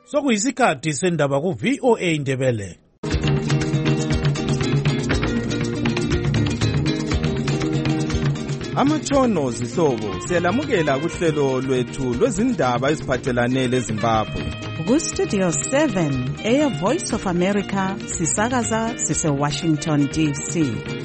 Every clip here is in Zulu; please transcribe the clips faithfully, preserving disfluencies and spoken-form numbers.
Sokuyisikhathi sendaba ku V O A Ndebele. Amatshono zihlobo siyalamukela kuhlelo lwethu lwezindaba eziphathelane leZimbabwe. Ku Studio seven, Air Voice of America, sisakaza sise Washington D C.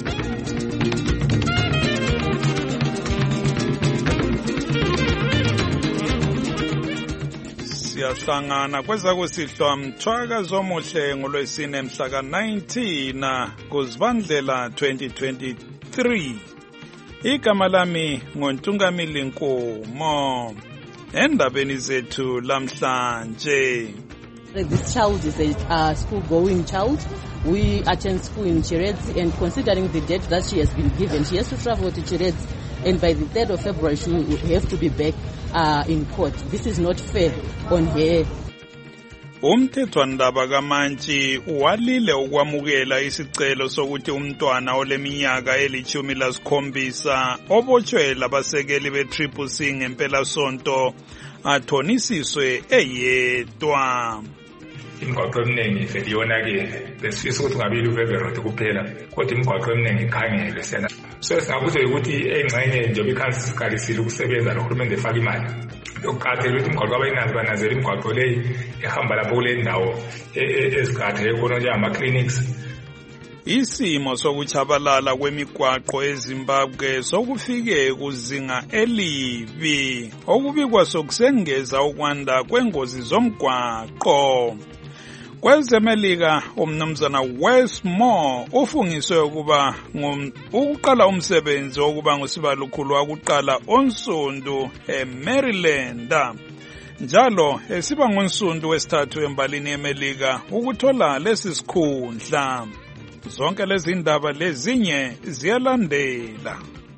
Siyahlangana kweza kusihlwa mthwaka zomuhle ngolwesine mhla ka nineteen kuZibandlela twenty twenty-three. Igama lami ngoNtungamili Nkomo. Endabeni zethu lamhlanje. This child is a uh, school-going child. We attend school in Cherezi, and considering the date that she has been given, she has to travel to Cherezi, and by the third of February she will have to be back uh, in court. This is not fair on her. Umthethwandaba kaMantshi walile ukwamukela isicelo sokuthi umntwana oleminyaka elithumi lasikhombisa obotshwe labasekeli be-Triple C ngempela sonto athonisiswe eyedwa. Imigwaqo eminingi seliyonakele besifisa ukuthi ngabili uveverode kuphela kodwa imigwaqo eminingi ikhangelwe sena so singabuza ukuthi engxenye nje bikhansikalisile ukusebenza nohulumende efaka imali yokuqathela ukuthi imigwaqo abayinazi banazela imigwaqo leyi ehamba lapho kule ndawo ezikhathele khona njengama-clinics. Isimo sokuchabalala kwemigwaqo eZimbabwe sokufike kuzinga elibi okubikwa sokusengeza ukwanda kwengozi zomgwaqo. Kwezemelika umnumzana Westmore ufungiswe ukuba ukuqala umsebenzi wokuba ngusibalukhulu wakuqala onsundu eMaryland. Njalo esiba ngonsundu wesithathu embalini yeMelika ukuthola lesi sikhundla. Zonke lezi ndaba lezinye ziyalandela.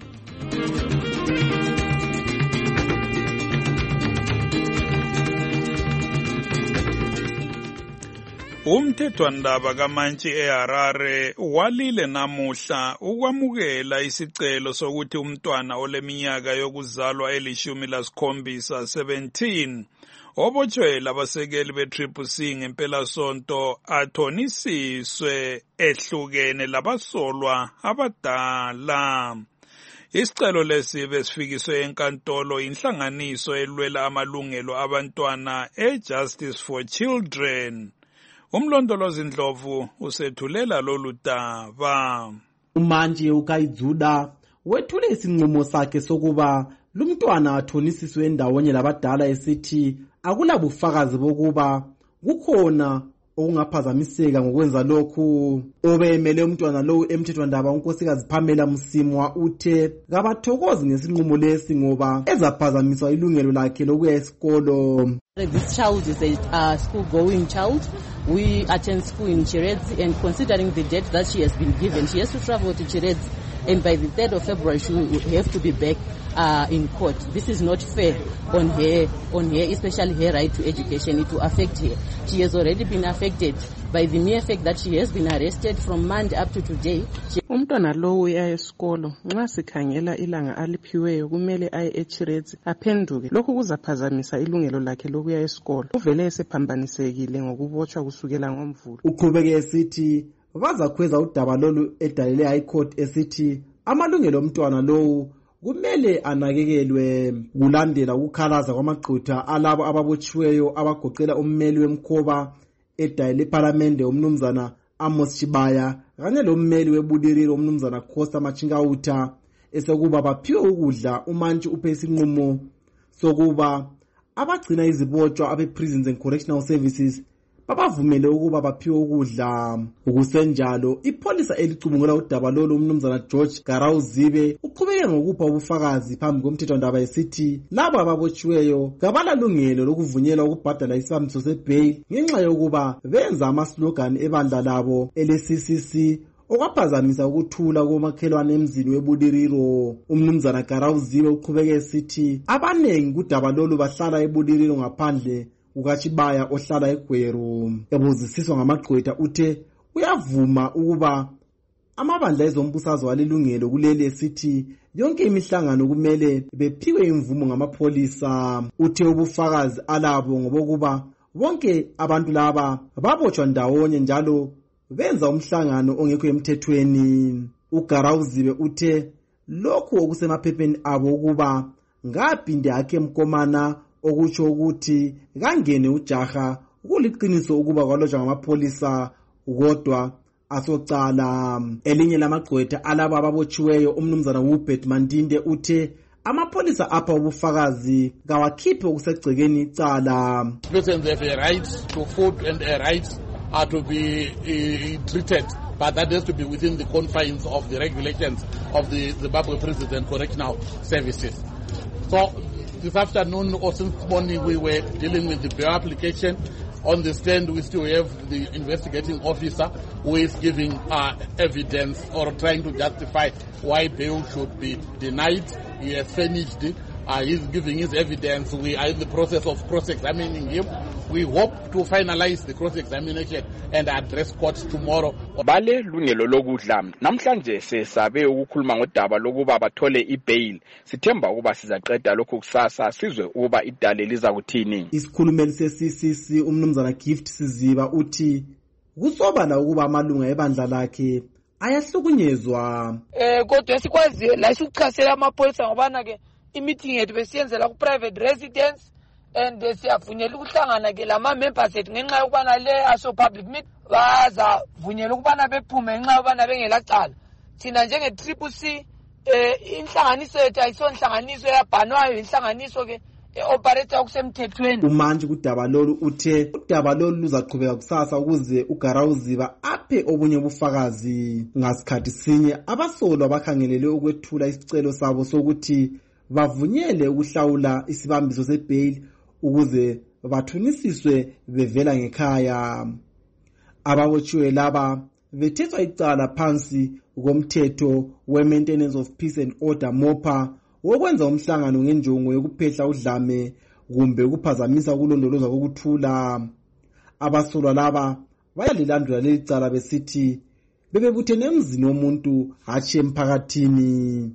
Umthethwandaba kaMantshi eHarare walile namuhla ukwamukela isicelo sokuthi umntwana oleminyaka yokuzalwa elishumi lasikhombisa seventeen obotshwe labasekeli be-Triple C ngempela sonto athonisiswe ehlukene labasolwa abadala. Isicelo lesi besifikiswe enkantolo inhlanganiso elwela amalungelo abantwana eJustice for Children. Umlondolozi Ndlovu usethulela lolu daba. uMantshi uKayidzuda wethule isinqumo sakhe sokuba lumntwana athonisiswe ndawonye labadala esithi akulabufakazi bokuba kukhona okungaphazamiseka ngokwenza lokhu. Obemele umntwana lowu emthethwandaba uNkosikazi Pamela Msimwa uthe kabathokozi ngesinqumo lesi ngoba ezaphazamiswa ilungelo lakhe lokuya esikolo. This child is a uh, school-going child. We attend school in Cherezi, and considering the date that she has been given, she has to travel to Cherezi, and by the third of February she will have to be back uh, in court. This is not fair on her, on her, especially her right to education. It will affect her. She has already been affected by the mere fact that she has been arrested from Monday up to today. Umntwana lo uya esikolo nxa sikhangela ilanga aliphiweyo kumele aye eCherezi aphenduke. Lokhu kuzaphazamisa ilungelo lakhe lokuya esikolo. Uvele esephambanisekile ngokubotshwa kusukela ngoMvulo. Uqhubeke esithi bazakhweza udaba lolu edalele High Court esithi amalungelo omntwana lowu kumele anakekelwe kulandela ukukhalaza kwamaqutha alabo ababotshiweyo abagoqela ummeli wemkhoba edayile eParliament umnumzana Amos Chibaya kanye lommeli webudiriro umnumzana Khosa Machingauta esokuba baphiwe ukudla. uMantshi uphe isinqumo sokuba abagcina izibotshwa abe-Prisons and Correctional Services babavumele ukuba baphiwe ukudla. Ukusenjalo ipholisa elicubungula udaba lolu umnumzana George Garawuzibe uqhubeke ngokupha ubufakazi phambi komthethwandaba esithi labo ababotshiweyo kabalalungelo lokuvunyelwa ukubhadala isibambiso sebail ngenxa yokuba benza amaslogan ebandla labo ele-C C C okwaphazamisa ukuthula komakhelwane emzini webudiriro. Umnumzana Garawuzibe uqhubeke esithi abanengi kudaba lolu bahlala ebudiriro ngaphandle kukaChibaya ohlala eGweru. Ebuzisiswa ngamagqwetha uthe uyavuma ukuba amabandla ezombusazwe alilungelo kuleli esithi yonke imihlangano kumele bephiwe imvumo ngamapholisa. Uthe ubufakazi alabo ngobokuba bonke abantu laba babotshwa ndawonye njalo benza umhlangano ongekho emthethweni. uGarawuzibe uthe lokhu okusemaphepheni abo ukuba ngaphinde akhe Mkomana okutsho ukuthi kangene ujaha kuliqiniso ukuba kwalotshwa ngamapholisa kodwa asocala. Elinye lamagqwetha alabo ababotshiweyo umnumzana Hubert Mandinde uthe amapholisa apha ubufakazi kawakhiphe okusegcekeni icala. Persons have a right to food and a right are to be uh, treated, but that has to be within the confines of the regulations of the Zimbabwe Prison Correctional Services. So this afternoon or since morning we were dealing with the bail application. On the stand we still have the investigating officer who is giving uh, evidence or trying to justify why bail should be denied. He has finished it. Uh, he's giving his evidence. We are in the process of cross-examining him. We hope to finalize the cross-examination and address court tomorrow. Bale lungelo lokudla namhlanje sesabe ukukhuluma ngodaba lokuba bathole ibail. Sithemba ukuba sizaqeda lokho kusasa sizwe ukuba idale liza kuthini. Isikhulumeli se-C C C umnumzana Gift Siziba uthi kusobala ukuba amalunga ebandla lakhe ayahlukunyezwa. Eh kodwa sikwazi la sikuchasela amapholisa ngobana ke i-meeting yethu besiyenzela ku private residence and siyavunyela ukuhlangana ke lama members ethu ngenxa yokubana le aso public meet baza vunyela ukubana bephume ngenxa yokubana bengelacala. Thina njenge Triple C eh inhlanganiso yethu ayisonhlanganiso yabhanwayo, inhlanganiso ke operator okusemthethweni. Umanje kudaba lolu uthe udaba lolu luzaqhubeka kusasa ukuze uGarawuziba aphe obunye ubufakazi. Ngasikhathi sinye abasolwa bakhangelele ukwethula isicelo sabo sokuthi bavunyele ukuhlawula isibambiso sebail ukuze bathunisiswe bevela ngekhaya. Ababotshiwe laba bethethwa icala phansi komthetho we-Maintenance of Peace and Order MOPA wokwenza umhlangano ngenjongo yokuphehla udlame kumbe ukuphazamisa ukulondolozwa kokuthula. Abasolwa laba bayalilandula leli cala besithi bebebuthene emzini womuntu hatshi emphakathini.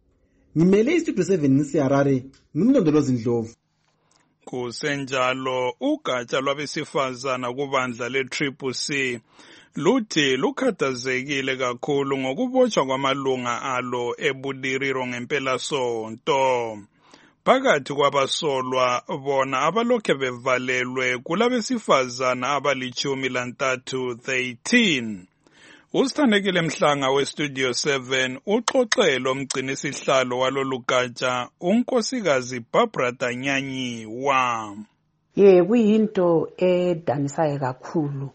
Ngimele istudio seven nisiharare ngimlondolozi Ndlovu. Kusenjalo ugatsha lwabesifazana kubandla le-Triple C luthi lukhathazekile kakhulu ngokubotshwa kwamalunga alo eBudiriro ngempelasonto. Phakathi kwabasolwa bona abalokhe bevalelwe kulabesifazana abalichumi lantathu thirteen. Usithandekile Mhlanga westudio seven uxoxelo umgcinisihlalo walolugatsha unkosikazi Barbara Danyanyi wa. Ye kuyinto edanisayo kakhulu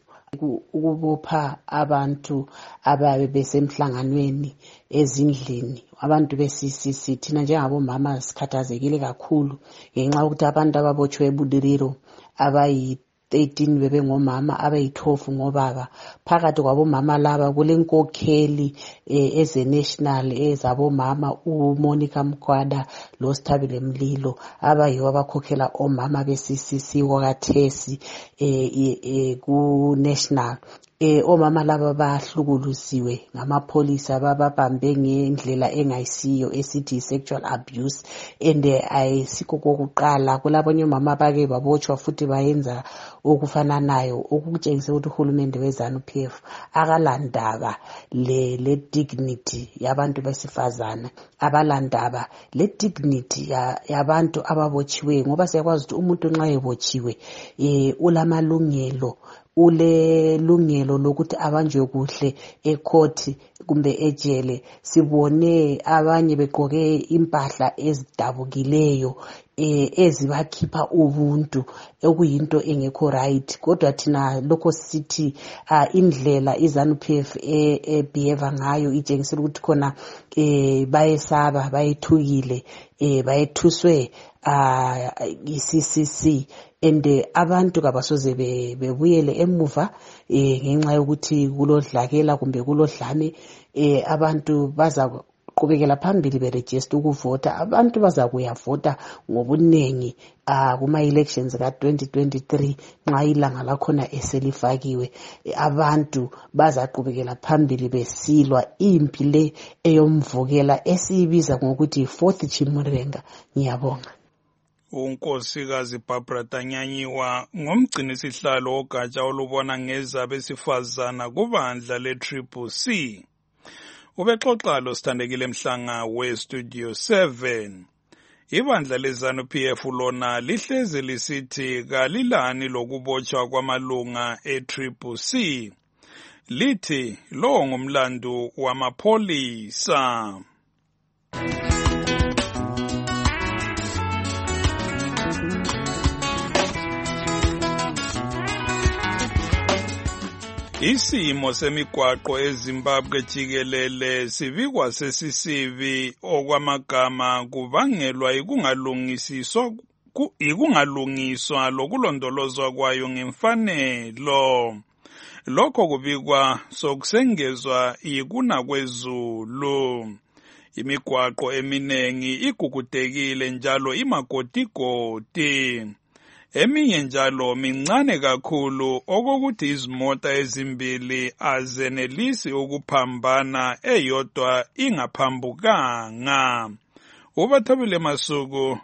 ukubopha abantu ababe besemhlanganweni ezindlini. Abantu be-C C C thina njengabomama sikhathazekile kakhulu ngenxa ukuthi abantu ababotshwe eBudiriro abayi thirteen bebe ngomama abayi twelve ngobaba. Phakathi kwabomama laba kulenkokheli eh, eze national ezabomama uMonica Mkwada lo Sithabile Mlilo abayiwo abakhokhela omama be-C C C wakathesi eh, eh, ku national. Eh omama laba bahlukuluziwe ngamapholisa bababambe ngendlela engayisiyo esithi sexual abuse and ayisikho kokuqala kulabonye omama bake babotshwa futhi bayenza okufananayo okutshengisa ukuthi uhulumende wezanu P F akalandaba le le dignity yabantu besifazana abalandaba le dignity yabantu ababotshiwe ngoba siyakwazi ukuthi umuntu nxa ebotshiwe eh ulamalungelo ule lungelo lokuthi abanjwe kuhle ecourt kumbe ejele. Sibone abanye begqoke impahla ezidabukileyo eh ezibakhipha ubuntu ekuyinto engekho right kodwa thina lokho sithi uh, indlela izanu P F e, e behave ngayo itshengisela ukuthi khona eh bayesaba bayethukile eh bayethuswe uh, i-C C C and abantu kabasoze bebuyele emuva eh ngenxa yokuthi kulodlakela kumbe kulodlame eh abantu baza qhubekela phambili beregister ukuvota. Abantu baza kuyavota ngobunengi ah kuma elections ka twenty twenty-three nxa ilanga lakhona eselifakiwe. Abantu baza qhubekela phambili besilwa impi le eyomvukela esibiza ngokuthi fourth Chimurenga. Ngiyabonga. unkosikazi Barbara Tanyanyiwa ngomgcini sihlalo ogatsha olubona ngezabesifazana kubandla le-Triple C. Ubexoxa lo Sithandekile Mhlanga we-Studio seven. Ibandla le-ZANU-P F lona lihlezi lisithi kalilani lokubotshwa kwamalunga e-Triple C. Lithi lo ngumlando wamapholisa. Isimo semigwaqo eZimbabwe jikelele sibikwa sesisibi okwamagama kubangelwa ikungalungisiswa ikungalungiswa lokulondolozwa kwayo ngemfanelo. Lokho kubikwa sokusengezwa ikuna kwezulu. Imigwaqo eminengi igugudekile njalo imagodigodi. Eminye njalo mincane kakhulu okokuthi izimota ezimbili azenelisi ukuphambana eyodwa ingaphambukanga. Ubathobile Masuku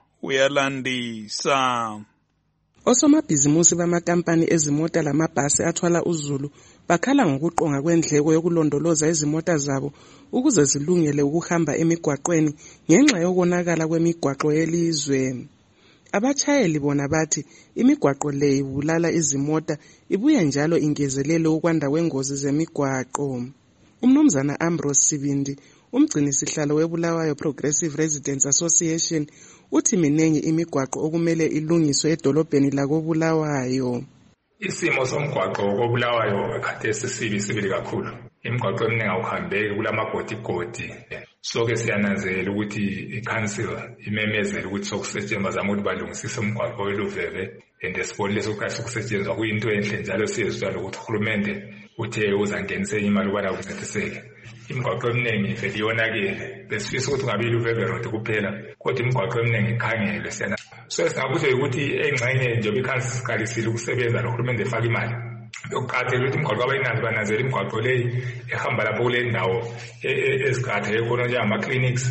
uyalandisa. Osomabhizimusi bamakampani ezimota lamabhasi athwala uzulu bakhala ngokuqonga kwendleko yokulondoloza izimota zabo ukuze zilungele ukuhamba emigwaqweni ngenxa yokonakala kwemigwaqo yelizwe. Abatshayeli bona bathi imigwaqo le ibulala izimota ibuye njalo ingezelele ukwanda kwengozi zemigwaqo. Umnumzana Ambrose Sibindi, umgcini sihlalo weBulawayo Progressive Residents Association, uthi minengi imigwaqo okumele ilungiswe edolobheni lakoBulawayo. Isimo somgwaqo koBulawayo khathesi sibi sibili kakhulu. Imigwaqo eminingi awuhambeki kulamagodigodi. Soke siyananzela ukuthi i-council imemezela ukuthi sokusetshenziswa bazama ukuthi balungisise umgwaqo weluveve and esiboni leso kahle ukusetshenziswa kuyinto enhle njalo siyezwa ukuthi uhulumende uthe uzangenisa imali ukubana kuncediseke. Imigwaqo eminingi vele iyonakele besifisa ukuthi kungabi iluveve road kuphela kodwa imigwaqo eminingi ikhangelwe siyana. So singakuzwa ukuthi engxenye njengoba i-council sikalisile ukusebenza nohulumende efaka imali. Yokuqathela ukuthi imigwaqo abayinazi banazela imigwaqo leyi ehamba lapho kule ndawo eziqatheke khona njengama-clinics.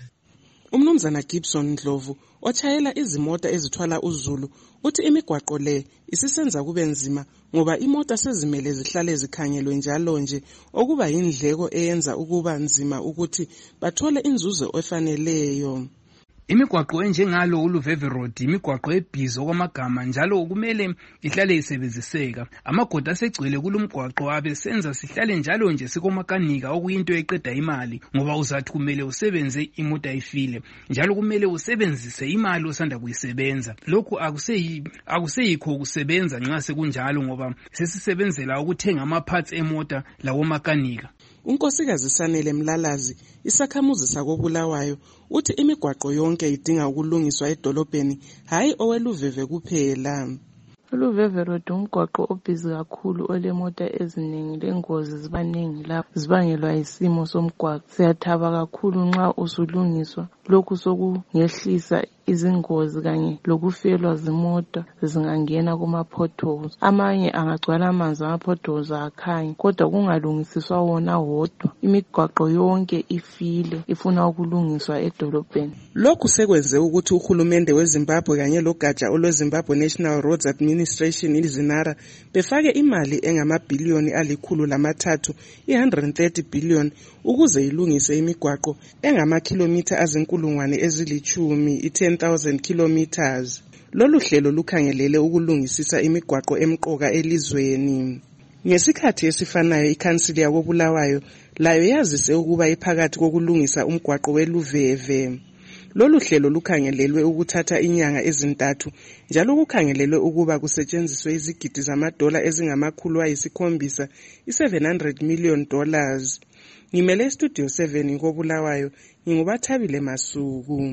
Umnumzana Gibson Ndlovu otshayela izimota ezithwala uzulu uthi imigwaqo le isisenza kube nzima ngoba imota sezimele zihlale zikhangelwe njalo nje okuba yindleko eyenza ukuba nzima ukuthi bathole inzuzo efaneleyo. Imigwaqo enjengalo uLuveve Road imigwaqo ebhizi okwamagama njalo kumele ihlale isebenziseka. Amagodi asegcwele kulumgwaqo abesenza sihlale njalo nje sikomakanika okuyinto eqeda imali ngoba uzathi kumele usebenze imota ifile njalo kumele usebenzise imali osanda kuyisebenza. Lokhu akuseyi akuseyikho ukusebenza nxa sekunjalo ngoba sesisebenzela ukuthenga ama parts emota lawo makanika. Unkosikazi Sanele Mlalazi isakhamuzi sakoBulawayo uthi imigwaqo yonke idinga ukulungiswa edolobheni hayi oweluveve kuphela. uLuveve Road umgwaqo obhizi kakhulu olemota eziningi lengozi zibaningi lapho zibangelwa isimo somgwaqo. Siyathaba kakhulu nxa usulungiswa lokhu sokungehlisa izingozi kanye lokufelwa zimota zingangena kuma potholes. Amanye angagcwala amanzi ama potholes akhanye kodwa kungalungisiswa wona wodwa. Imigwaqo yonke ifile ifuna ukulungiswa edolobheni. Lokhu sekwenze ukuthi uhulumende weZimbabwe kanye logatsha olweZimbabwe National Roads Administration iZinara befake imali engamabhiliyoni alikhulu lamathathu one hundred thirty billion ukuze ilungise imigwaqo engamakhilomitha azinkulungwane ezilichumi i-ten thousand kilometers. Lolu hlelo lukhangelele ukulungisisa imigwaqo emqoka elizweni. Ngesikhathi esifanayo ikhansili yakoBulawayo layo yazise ukuba iphakathi kokulungisa umgwaqo weluveve. Lolu hlelo lukhangelelwe ukuthatha inyanga ezintathu njalo kukhangelelwe ukuba kusetshenziswe izigidi zamadola ezingamakhulu ayisikhombisa i-seven hundred million dollars. Ngimele Studio seven koBulawayo ngingubathabile Masuku.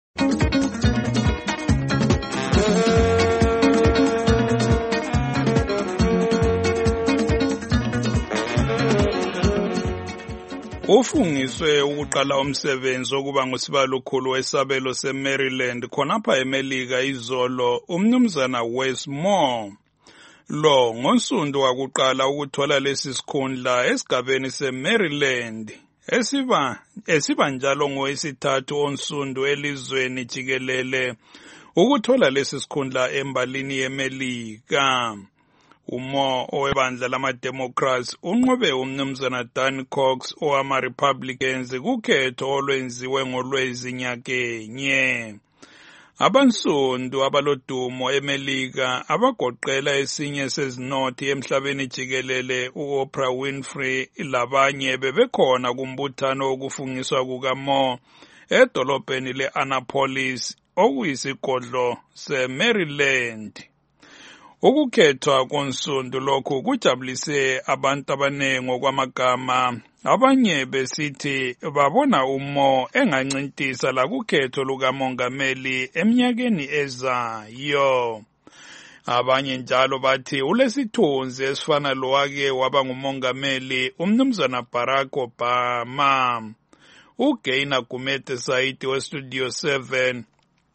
Ufungiswe ukuqala umsebenzi okuba ngusibalokhulu wesabelo seMaryland khonapha eMelika izolo umnumzana Wes Moore. Lo ngonsundu wakuqala ukuthola lesi sikhundla esigabeni seMaryland esiba esiba njalo ngoyesithathu onsundu elizweni jikelele ukuthola lesi sikhundla embalini yeMelika. Umo owebandla lama-Democrats unqobe umnumzana Dan Cox owama-Republicans kukhetho olwenziwe ngolwezi nyakenye. Abansundu abalodumo eMelika abagoqela esinye sezinothi emhlabeni jikelele u-Oprah Winfrey labanye bebekhona kumbuthano wokufungiswa kukaMoore edolobheni le-Annapolis okuyisigodlo seMaryland. Ukukhethwa konsundu lokhu kujabulise abantu abanengi okwamagama, abanye besithi babona uMoore engancintisa la kukhetho lukamongameli eminyakeni ezayo. Abanye njalo bathi ulesithunzi esifana lowake waba ngumongameli umnumzana Barack Obama. uGaina Gumede Saidi weStudio seven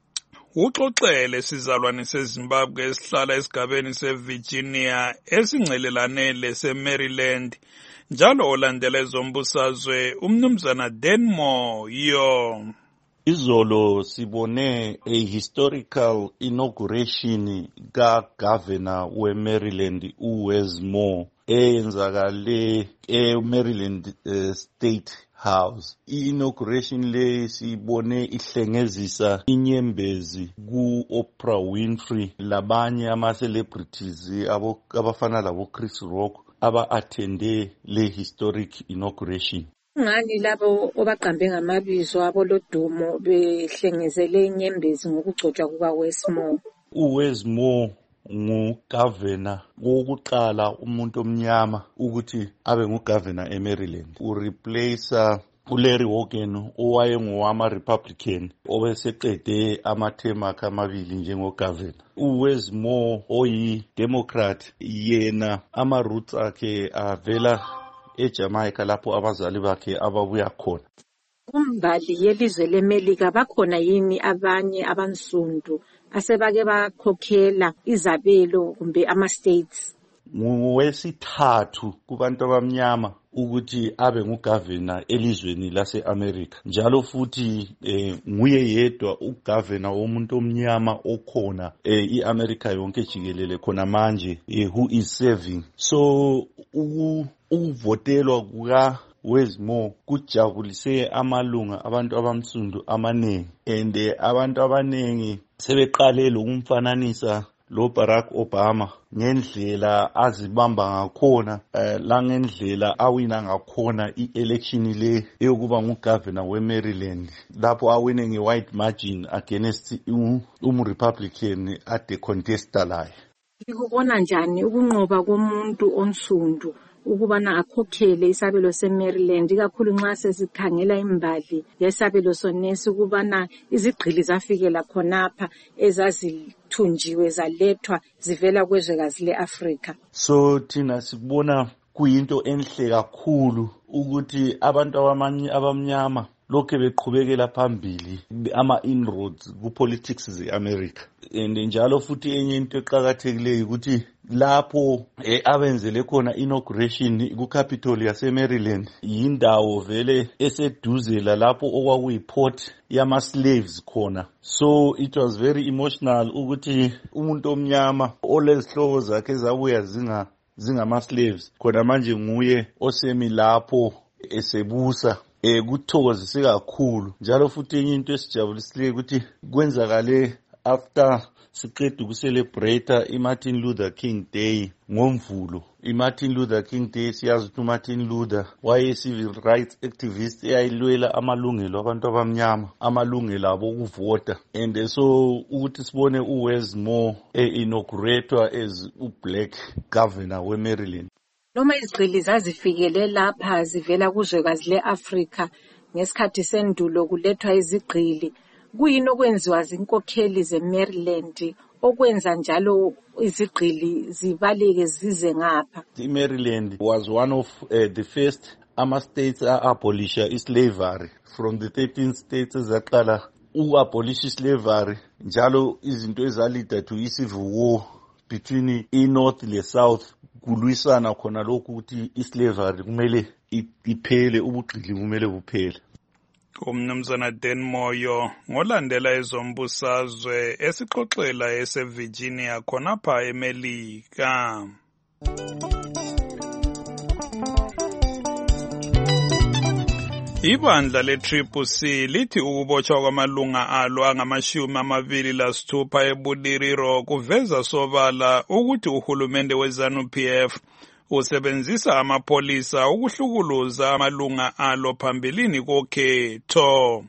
uxoxele sizalwane seZimbabwe esihlala esigabeni seVirginia esingcelelanele seMaryland njalo olandela ezombusazwe umnumzana Denmore yo. Izolo sibone a historical inauguration ka-Governor we-Maryland uWes Moore eyenzakale e-Maryland uh, State House. I-inauguration le sibone ihlengezisa inyembezi ku-Oprah Winfrey labanye ama-celebrities abafana labo Chris Rock aba-attende le historic inauguration. Ngani labo obaqambe ngamabizo abolodumo behlengezele inyembezi ngokugcotshwa kukaWes Moore? uWes Moore ngu-governor wokuqala umuntu omnyama ukuthi abe ngu-governor eMaryland. Ureplace uLarry Hogan owayengowama-Republican obeseqede amathemu akhe amabili njengo-governor. uWes Moore oyi-Democrat yena ama-roots akhe avela eJamaica lapho abazali bakhe ababuya khona. Kumbali yelizwe leMelika bakhona yini abanye abansundu asebake bakhokhela izabelo kumbe ama-states? Ngowesithathu kubantu abamnyama ukuthi abe ngugovernor elizweni lase-America. Njalo futhi eh, nguye yedwa ugovernor womuntu omnyama okhona eh, i-America yonke jikelele khona manje eh, who is serving. So ukuvotelwa kuka Wes Moore kujabulise amalunga abantu abamsundu amanengi, and eh, abantu abanengi sebeqalele ukumfananisa lo Barack Obama ngendlela azibamba ngakhona uh, la ngendlela awina ngakhona i-election le eyokuba ngugovernor weMaryland lapho awine nge-wide margin against um-Republican ade contesta laye. Likubona njani ukunqoba komuntu onsundu ukubana akhokhele isabelo seMaryland ikakhulu nxa sesikhangela imbali yesabelo sonesi ukubana izigqili zafikela khonapha ezazithunjiwe zalethwa zivela kwezwekazi le-Afrika? So thina sibona kuyinto enhle kakhulu ukuthi abantu abamanye abamnyama lokho beqhubekela phambili ama-inroads ku-politics ze-America. And njalo futhi enye into eqakathekileyo ukuthi lapho eh, abenzele khona inauguration ku-Capitol yase-Maryland yindawo vele eseduze lapho okwakuyi-port yama-slaves khona. So it was very emotional ukuthi umuntu omnyama olezihlobo zakhe zabuya zinga zingama-slaves khona manje nguye osemi lapho esebusa. Eh kuthokozise kakhulu njalo futhi enye into esijabulisileyo ukuthi kwenzakale after siqeda ukucelebrate iMartin Luther King Day ngomvulo. iMartin Luther King Day siyazi ukuthi uMartin Luther waye civil rights activist eyayilwela amalungelo abantu abamnyama, amalungelo abo okuvota, and so ukuthi sibone uWes Moore e-inaugurated as u-black governor weMaryland. Noma izigqili zazifikele lapha zivela kuzwekazi le-Afrika ngesikhathi sendulo kulethwa izigqili, kuyini okwenziwa zinkokheli zeMaryland okwenza njalo izigqili zibaleke zize ngapha? iMaryland was one of uh, the first ama-states a-abolisha islavery from the thirteen states ezaqala u-abolish islavery, njalo izinto ezalida to i-civil war between i-north le-south kulwisana khona lokhu ukuthi islavery kumele iphele, ubugqili kumele buphele. Umnumzana Dan Moyo ngolandela ezombusazwe esixoxela eseVirginia khonapha eMelika. Ibandla le-Triple C lithi ukubotshwa kwamalunga alo angamashumi amabili lasithupha eBuliriro kuveza sobala ukuthi uhulumende we-ZANU P F usebenzisa amapolisa ukuhlukuluza amalunga alo phambilini kokhetho.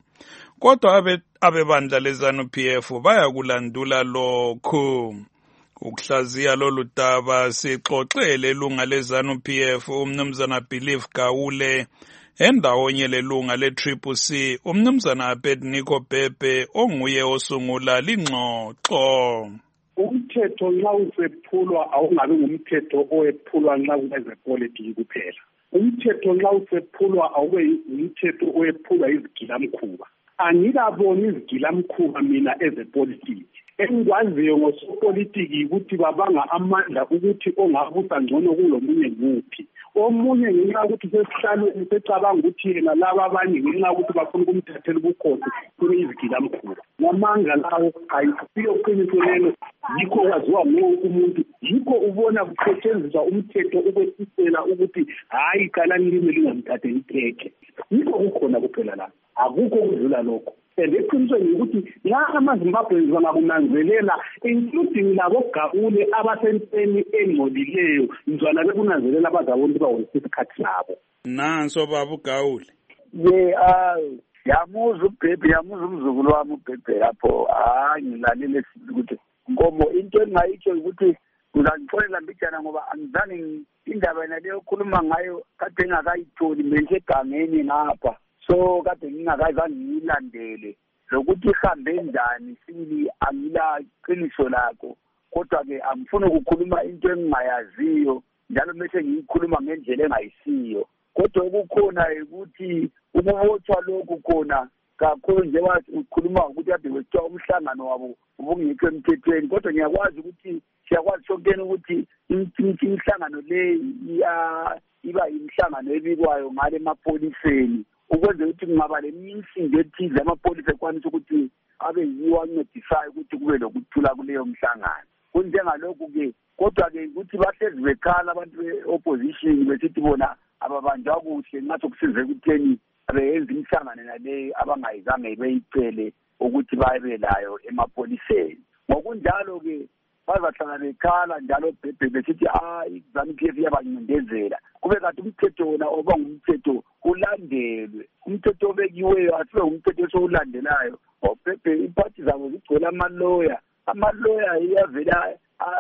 Kodwa abebandla le-ZANU P F bayakulandula lokhu. Ukuhlaziya lolu daba sixoxele ilunga le-ZANU P F umnumzana Believe Gawule endawonye lelunga le-Triple C umnumzana Abednego Bhebhe onguye osungula lingxoxo. Umthetho nxa usephulwa awungabi ngumthetho owephulwa nxa kulezepolitiki kuphela. Umthetho nxa usephulwa awube umthetho owephulwa izigilamkhuba. Angikaboni izigilamkhuba mina ezepolitiki. Engikwaziyo ngosopolitiki ukuthi babanga amandla ukuthi ongabusa ngcono kulomunye nguphi. Omunye ngenxa ukuthi sesihlalweni secabanga ukuthi yena laba abanye ngenxa ukuthi bafuna ukumthathela ubukhosi kuyizigilamkhuba. Ngamanga lawo ayisiyo qiniso lelo, yikho kwaziwa wonke umuntu, yikho ubona kusetshenziswa umthetho ukwesisela ukuthi hayi qalani limi lingamthatheli iphekhe. Yikho kukhona kuphela la, akukho kudlula lokho. And eqinisweni ukuthi la amaZimbabweans bangakunanzelela including labo Gawule abasenteni engcolileyo njalo bekunanzelela abazabona ukuthi bawona isikhathi sabo. Nanso baba uGawule. Ye ah yamuza uBhebhe yamuza umzukulu wami uBhebhe lapho hayi ngilalele ukuthi ngomo into engayitsho ukuthi ngizangixolela mbijana ngoba angizange indaba yena leyo khuluma ngayo kade ngakayitholi menje egangeni ngapha. So kade ngingakazange ngilandele lokuthi ihambe njani sili angila qiniso lakho, kodwa ke angifuni ukukhuluma into engingayaziyo njalo mase ngiyikhuluma ngendlela engayisiyo. Kodwa ukukhona ukuthi ukubotshwa lokhu khona kakhulu nje wathi ukhuluma ukuthi ade wethiwa umhlangano wabo ubungekho emthethweni, kodwa ngiyakwazi ukuthi siyakwazi sonkeni ukuthi imihlangano le iba imihlangano ebikwayo ngale emapoliseni ukwenza ukuthi kungaba lemisindo ethize amapolisa ekwanisa ukuthi abe yiwo ancedisayo ukuthi kube lokuthula kuleyo mhlangano. Kunjengalokhu-ke kodwa-ke ukuthi bahlezi bekhala abantu be-opposition besithi bona ababanjwa kuhle nxa sokusize ekutheni beyenza imihlangano naleyo abangayizange beyicele ukuthi babe layo emapoliseni. Ngokunjalo-ke bazahlala bekhala njalo Bhebhe besithi hayi ZANU P F iyabancindezela. Kube kanti umthetho wona oba ngumthetho ulandelwe. Umthetho obekiweyo asibe umthetho esowulandelayo. oBhebhe iphathi zabo zigcwele amaloya. Amaloya iyavela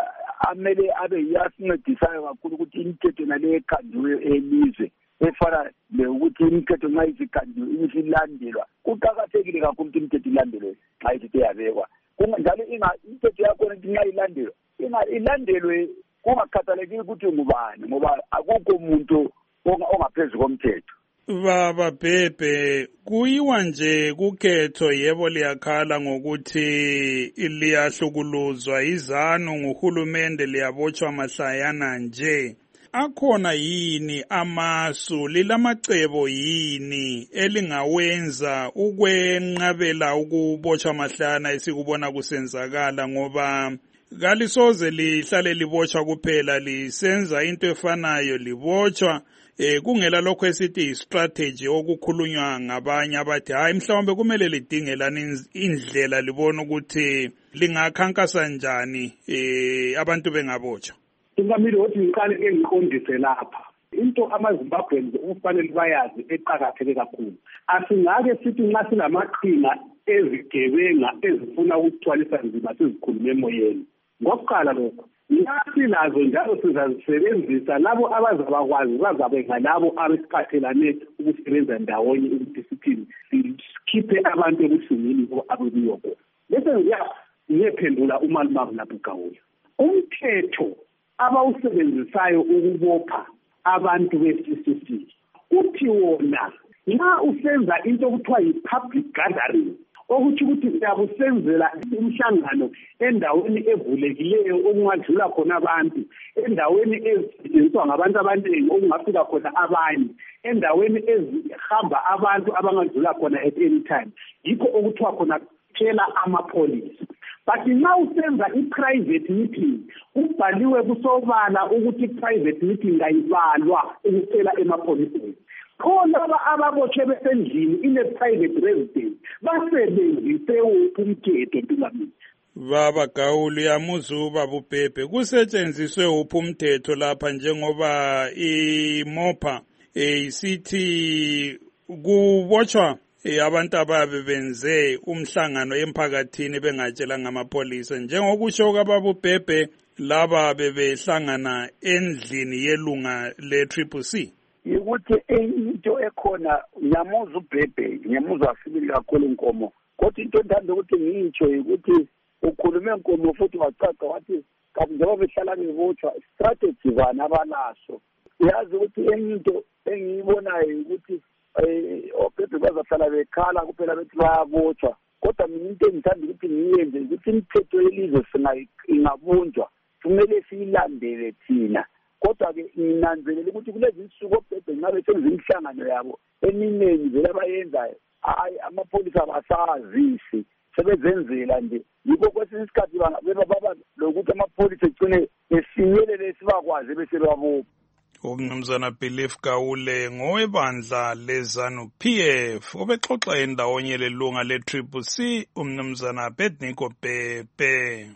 amele abe yasincedisayo kakhulu ukuthi imithetho nale ekhandiwe elizwe efana ukuthi imithetho nxa isikhandiwe isilandelwa. Kuqakathekile kakhulu ukuthi imithetho ilandelwe nxa isithi yabekwa. Njalo imithetho yakhona ukuthi nxa ilandelwe ilandelwe kungakhathalekile ukuthi ngubani ngoba akukho umuntu ongaphezu komthetho. Baba Bhebhe, kuyiwa nje kukhetho yebo liyakhala ngokuthi liyahlukuluzwa izanu nguhulumende liyabotshwa mahlayana nje. Akhona yini amasu lilamacebo yini elingawenza ukwenqabela ukubotshwa mahlayana esikubona kusenzakala ngoba kalisoze lihlale libotshwa kuphela lisenza into efanayo libotshwa eh kungela lokho esithi strategy okukhulunywa ngabanye abathi hayi mhlawumbe kumele lidingelana indlela libona ukuthi lingakhankasa njani eh abantu bengabotshwa. Ingamile ukuthi ngiqale ke ngiqondise lapha into amaZimbabweans ufanele bayazi eqhakatheke kakhulu. Asingake sithi nxa silamaqhinga ezigebenga ezifuna ukuthwalisa nzima sizikhulume emoyeni. Ngokuqala lokho nathi lazo njalo sizazisebenzisa labo abazabakwazi bazabe ngalabo abesiphathelane ukusebenza ndawonye ukuthi sikhiphe abantu ebuhlungini ababiyoko. Bese ngiyaphendula uMalumavu naBugawule. Umthetho abawusebenzisayo ukubopha abantu be-C C C uthi wona nxa usenza into okuthiwa yi-public gathering okuthi ukuthi uyabusenzela umhlangano endaweni evulekileyo okungadlula khona abantu, endaweni ezisetshenziswa ngabantu abaningi okungafika khona abanye, endaweni ezihamba abantu abangadlula khona at any time. Yikho okuthiwa khona tshela amapholisa. But nxa usenza i-private meeting kubhaliwe kusobala ukuthi i-private meeting ayibalwa ukutshela emapholiseni. Khona ababotshwe besendlini in a private residence basebenzise wuphi umthetho ntukamini. Baba Gawule yamuzuba bubhebhe kusetshenziswe wuphi umthetho lapha njengoba iMopa isithi kubotshwa abantu ababe benze umhlangano emphakathini bengatshelanga amapolisa njengokusho kwababubhebhe laba bebehlangana endlini yelunga le-Triple C. Ukuthi into ekhona nyamuza ubhebhe nyamuza asibili kakhulu inkomo kodwa into endanda ukuthi ngitsho ukuthi ukhulume inkomo futhi wacaca wathi kanti njengoba behlala bebotshwa strategy bani abalaso uyazi ukuthi enye into engiyibonayo ukuthi obhebhe bazahlala bekhala kuphela bethi bayabotshwa kodwa mina into engithanda ukuthi ngiyenze ukuthi imithetho yelizwe ingabunjwa kumele siyilandele thina. Kodwa-ke nginanzelela ukuthi kulezi nsuku obhebhe ngabe senza imihlangano yabo eminingi vele abayenzayo hayi amapholisa abasazisi sebezenzela nje yikho kwesinye isikhathi baba lokuthi amapholisa egcine esinyelele sibakwazi bese babopha. Umnumzana Belief Gawule ngowebandla leZANU P F obexoxa endawonye lelunga le-Triple C umnumzana Abednego Bhebhe.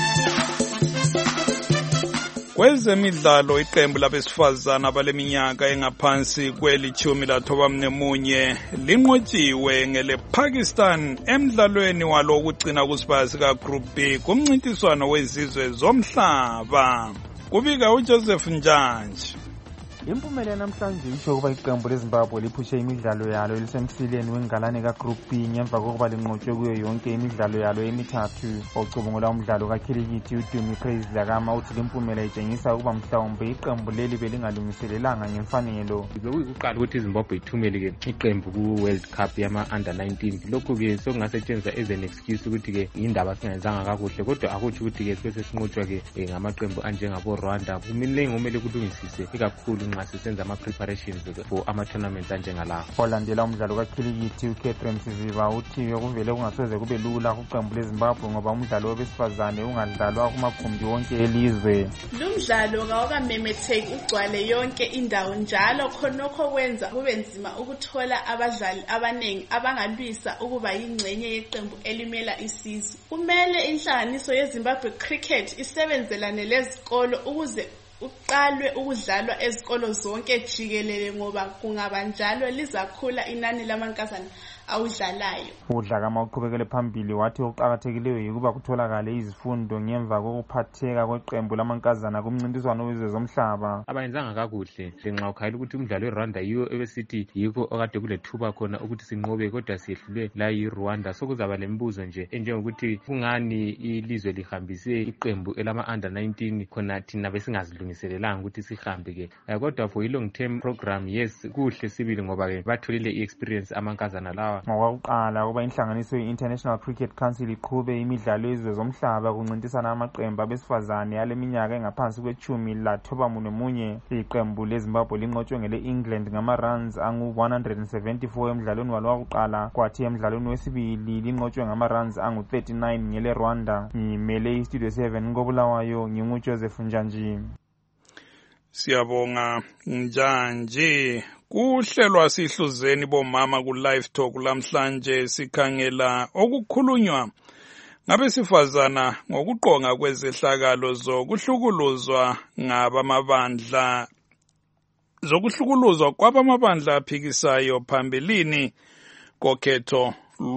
Kwezemidlalo iqembu labesifazana abaleminyaka engaphansi kwelithumi lathoba mnemunye linqotshiwe ngele Pakistan emdlalweni walo ukugcina kusibaya sika Group B kumncintiswano wezizwe zomhlaba. Kubika uJoseph Njanji. Impumelelo namhlanje isho ukuba iqembu leZimbabwe liphushe imidlalo yalo elisemsileni wengalane kaGroup B ngemva kokuba linqotshwe kuyo yonke imidlalo yalo emithathu. Ocubungula umdlalo kakhilikithi uDumi Praise Lakama uthi limpumela itshengisa ukuba mhlawumbe iqembu leli belingalungiselelanga ngemfanelo. Bekuyiqala ukuthi iZimbabwe ithumele ke iqembu ku-World Cup yama-under nineteen. Lokhu-ke sokungasetshenziswa as an excuse ukuthi-ke indaba singenzanga kakuhle kodwa akutsho ukuthi-ke bese sinqotshwa-ke ngamaqembu anjengabo Rwanda. Kumele ngomele kulungisise ikakhulu nxa sisenza ama-preparations for ama-tournaments anjengalawo. Olandela umdlalo kakhilikithi uCatherine Siziba uthi kuvele kungasoze kube lula kuqembu leZimbabwe ngoba umdlalo wabesifazane ungadlalwa kumagumbi wonke elizwe. Lo mdlalo kawukamemetheki ugcwale yonke indawo njalo khonokho kwenza kube nzima ukuthola abadlali abaningi abangalwisa ukuba yingxenye yeqembu elimela isizwe. Kumele inhlanganiso yeZimbabwe Cricket isebenzelane lezikolo ukuze uqalwe ukudlalwa ezikolo zonke jikelele ngoba kungaba njalo lizakhula inani lamankazana awudlalayo. UDlakama uqhubekele phambili wathi okuqakathekileyo yikuba kutholakale izifundo ngemva kokuphatheka kweqembu lamankazana kumncintiswano wezizwe zomhlaba. Abayenzanga kakuhle ngenxa ukhayela ukuthi umdlalo weRwanda yiyo ebesithi yikho okade kulethuba khona ukuthi sinqobe kodwa siyehlulwe la yiRwanda. Sokuzaba lembuzo nje enjengokuthi kungani ilizwe lihambise iqembu elama-under nineteen khona thina besingazilungiselelanga ukuthi sihambe ke. Kodwa for i-long term program yes kuhle sibili ngoba ke batholile i-experience amankazana lawa. Ngokwakuqala ukuba inhlanganiso ye-International Cricket Council iqhube imidlalo yezizwe zomhlaba kuncintisana amaqembu abesifazane yale minyaka engaphansi kwethumi lathoba munye. Iqembu leZimbabwe linqotshwe ngele England ngama-runs angu one hundred seventy-four emdlalweni walo wakuqala kwathi emdlalweni wesibili linqotshwe ngama-runs angu thirty-nine ngele Rwanda. Ngimele iStudio seven ngobulawayo nginguJoseph Njanji. Siyabonga Njanji. Kuhlelwa sihluzeni bomama ku live talk lamhlanje sikhangela okukhulunywa ngabesifazana ngokuqonga kwezehlakalo zokuhlukuluzwa ngabamabandla zokuhlukuluzwa kwabamabandla aphikisayo phambilini kokhetho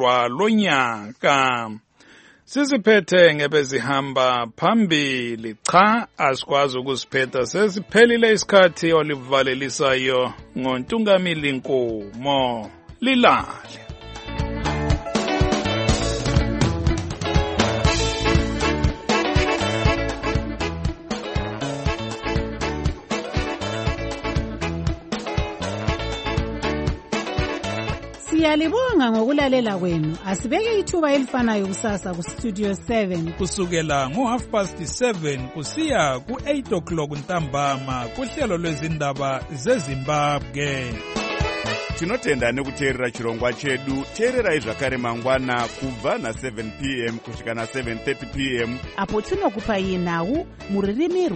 lwalonyaka. Siziphethe ngebezihamba phambili cha asikwazi ukusiphetha sesiphelile isikhathi olivalelisayo ngoNtungamili Nkomo lilale. Siyalibonga ngokulalela kwenu. Asibeke ithuba elifanayo kusasa ku Studio seven kusukela ngo half past seven kusiya ku eight o'clock ntambama kuhlelo lwezindaba zeZimbabwe. Tinotenda nekuteerera chirongwa chedu. Teererai zvakare mangwana kubva na seven p m kusvika na seven thirty p m apo tinokupai nhau muririmi